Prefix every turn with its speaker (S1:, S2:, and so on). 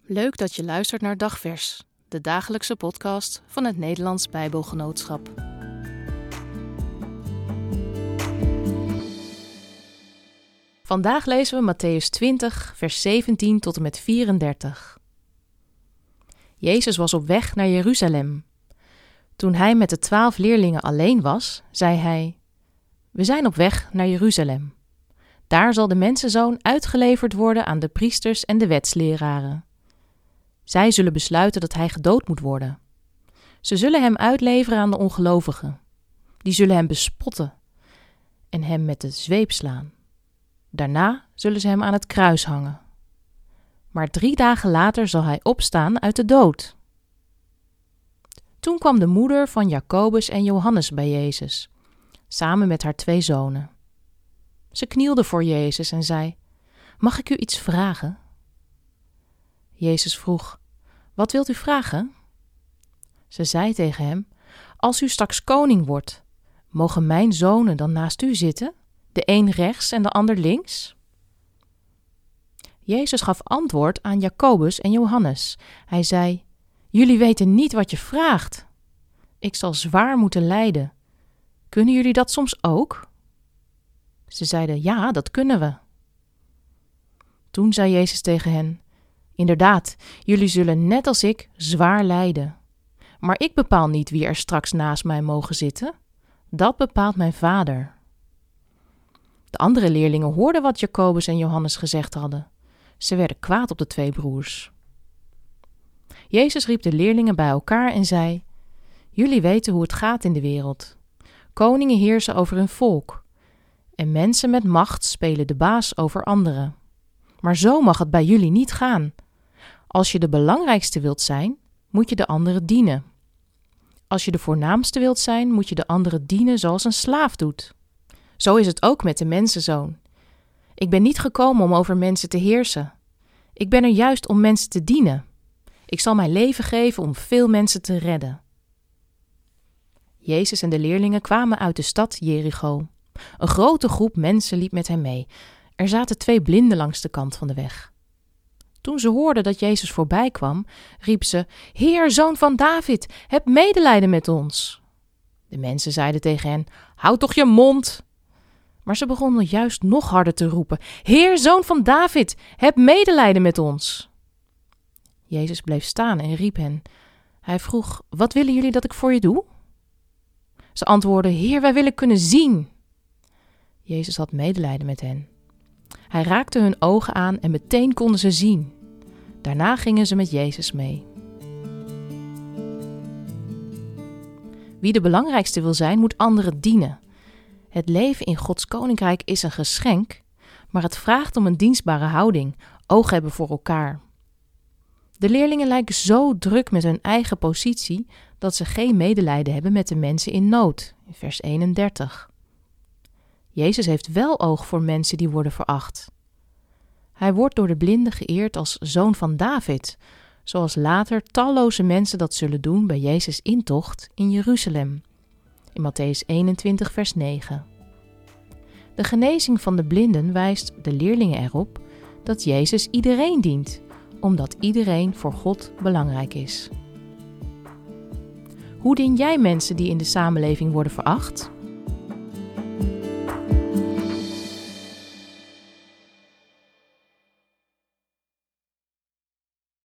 S1: Leuk dat je luistert naar Dagvers, de dagelijkse podcast van het Nederlands Bijbelgenootschap. Vandaag lezen we Mattheüs 20, vers 17 tot en met 34. Jezus was op weg naar Jeruzalem. Toen hij met de 12 leerlingen alleen was, zei hij: We zijn op weg naar Jeruzalem. Daar zal de mensenzoon uitgeleverd worden aan de priesters en de wetsleraren. Zij zullen besluiten dat hij gedood moet worden. Ze zullen hem uitleveren aan de ongelovigen. Die zullen hem bespotten en hem met de zweep slaan. Daarna zullen ze hem aan het kruis hangen. Maar 3 dagen later zal hij opstaan uit de dood. Toen kwam de moeder van Jacobus en Johannes bij Jezus, samen met haar 2 zonen. Ze knielde voor Jezus en zei: Mag ik u iets vragen? Jezus vroeg: Wat wilt u vragen? Ze zei tegen hem: Als u straks koning wordt, mogen mijn zonen dan naast u zitten, de een rechts en de ander links? Jezus gaf antwoord aan Jacobus en Johannes. Hij zei: Jullie weten niet wat je vraagt. Ik zal zwaar moeten lijden. Kunnen jullie dat soms ook? Ze zeiden: Ja, dat kunnen we. Toen zei Jezus tegen hen: Inderdaad, jullie zullen net als ik zwaar lijden. Maar ik bepaal niet wie er straks naast mij mogen zitten. Dat bepaalt mijn Vader. De andere leerlingen hoorden wat Jacobus en Johannes gezegd hadden. Ze werden kwaad op de 2 broers. Jezus riep de leerlingen bij elkaar en zei: Jullie weten hoe het gaat in de wereld. Koningen heersen over hun volk. En mensen met macht spelen de baas over anderen. Maar zo mag het bij jullie niet gaan. Als je de belangrijkste wilt zijn, moet je de anderen dienen. Als je de voornaamste wilt zijn, moet je de anderen dienen zoals een slaaf doet. Zo is het ook met de mensenzoon. Ik ben niet gekomen om over mensen te heersen. Ik ben er juist om mensen te dienen. Ik zal mijn leven geven om veel mensen te redden. Jezus en de leerlingen kwamen uit de stad Jericho. Een grote groep mensen liep met hem mee. Er zaten 2 blinden langs de kant van de weg. Toen ze hoorden dat Jezus voorbij kwam, riep ze: Heer, zoon van David, heb medelijden met ons. De mensen zeiden tegen hen: Houd toch je mond! Maar ze begonnen juist nog harder te roepen: Heer, zoon van David, heb medelijden met ons. Jezus bleef staan en riep hen. Hij vroeg: Wat willen jullie dat ik voor je doe? Ze antwoordden: Heer, wij willen kunnen zien. Jezus had medelijden met hen. Hij raakte hun ogen aan en meteen konden ze zien. Daarna gingen ze met Jezus mee. Wie de belangrijkste wil zijn, moet anderen dienen. Het leven in Gods koninkrijk is een geschenk, maar het vraagt om een dienstbare houding, oog hebben voor elkaar. De leerlingen lijken zo druk met hun eigen positie dat ze geen medelijden hebben met de mensen in nood, in vers 31. Jezus heeft wel oog voor mensen die worden veracht. Hij wordt door de blinden geëerd als zoon van David, zoals later talloze mensen dat zullen doen bij Jezus' intocht in Jeruzalem, in Mattheüs 21, vers 9. De genezing van de blinden wijst de leerlingen erop dat Jezus iedereen dient, omdat iedereen voor God belangrijk is. Hoe dien jij mensen die in de samenleving worden veracht?